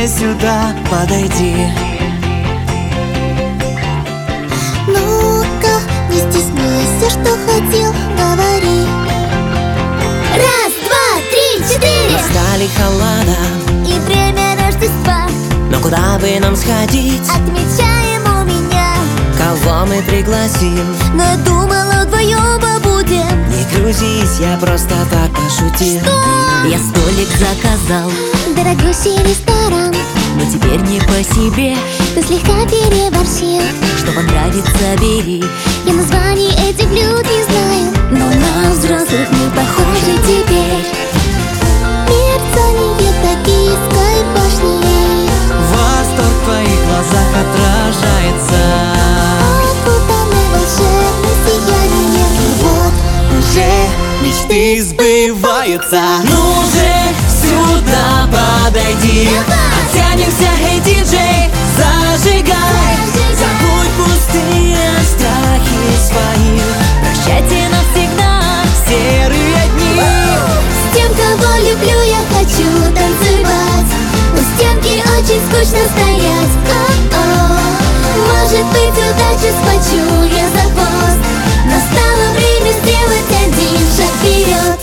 же сюда подойди. Ну-ка, не стесняйся, что хотел, говори. Раз, два, три, четыре. Настали холода, И время Рождества но куда бы нам сходить? отмечаем у меня. Кого мы пригласим? Но я думала, вдвоем побудем. Не грузись, я просто так пошутил. Я столик заказал, Дорогущий ресторан, но теперь не по себе. ты слегка переборщил. Что понравится, бери. Я названий этих блюд не знаю, но на взрослых мы похожи теперь. Мерцание токийской башни, Восторг в твоих глазах отражается. окутанное волшебное сияние. И вот Уже мечты сбываются. Ну же, сюда подойди. Оттянемся, эй, диджей, зажигай. Забудь пустые страхи свои. Прощайте навсегда. Серые дни. с тем, кого люблю, я хочу танцевать. У стенки очень скучно стоять. О-о. Может быть, удачу схвачу я за хвост. Настало время сделать один шаг вперед.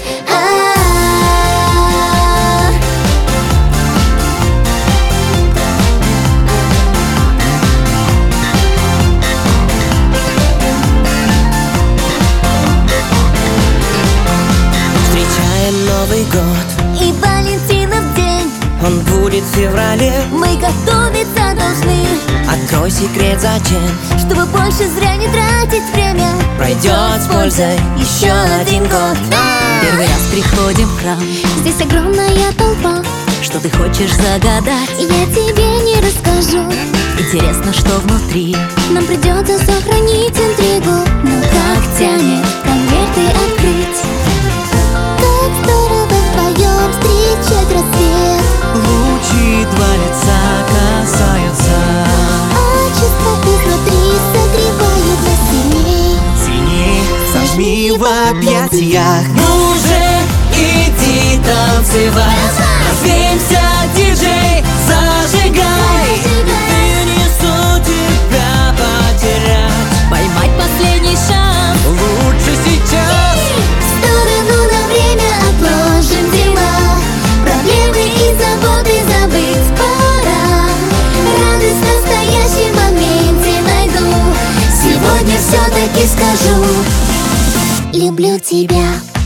Встречаем Новый год, И Валентинов день, он будет в феврале. мы готовиться должны, Открой секрет, зачем чтобы больше зря не тратить время. пройдет с пользой еще один год. Первый раз приходим в храм. Здесь огромная толпа, Что ты хочешь загадать? я тебе не расскажу. Интересно, что внутри. Нам придется сохранить интригу. Но как тянет конверты открыть. Как здорово вдвоем встречать рассвет. Лучи два лица касаются. А чувства изнутри согревают нас сильней. Сильней зажми в объятиях. Ну же, иди танцевать. Развеемся, диджей, зажигай. Перенесу тебя потерять. Поймать последний шанс. Лучше сейчас. В сторону на время отложим дела. Проблемы и заботы забыть пора. Радость в настоящем моменте найду. Сегодня все-таки скажу: люблю тебя.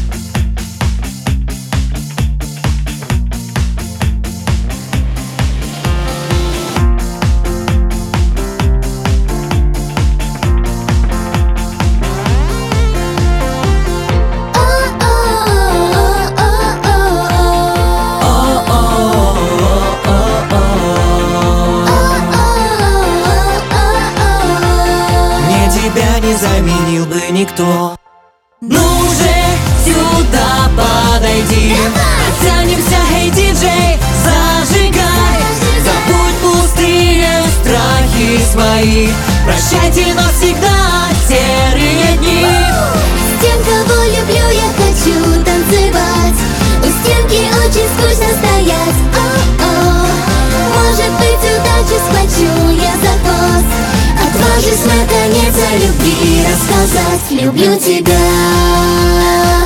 Мне тебя не заменил бы никто. Ну же, сюда подойди. Оттянемся, эй, диджей, зажигай. Забудь пустые страхи свои. Прощайте навсегда серые дни. С тем, кого люблю, я хочу танцевать. У стенки очень скучно стоять. О-о. Может быть, удачу схвачу я за хвост. Отважусь наконец о любви рассказать. Люблю тебя.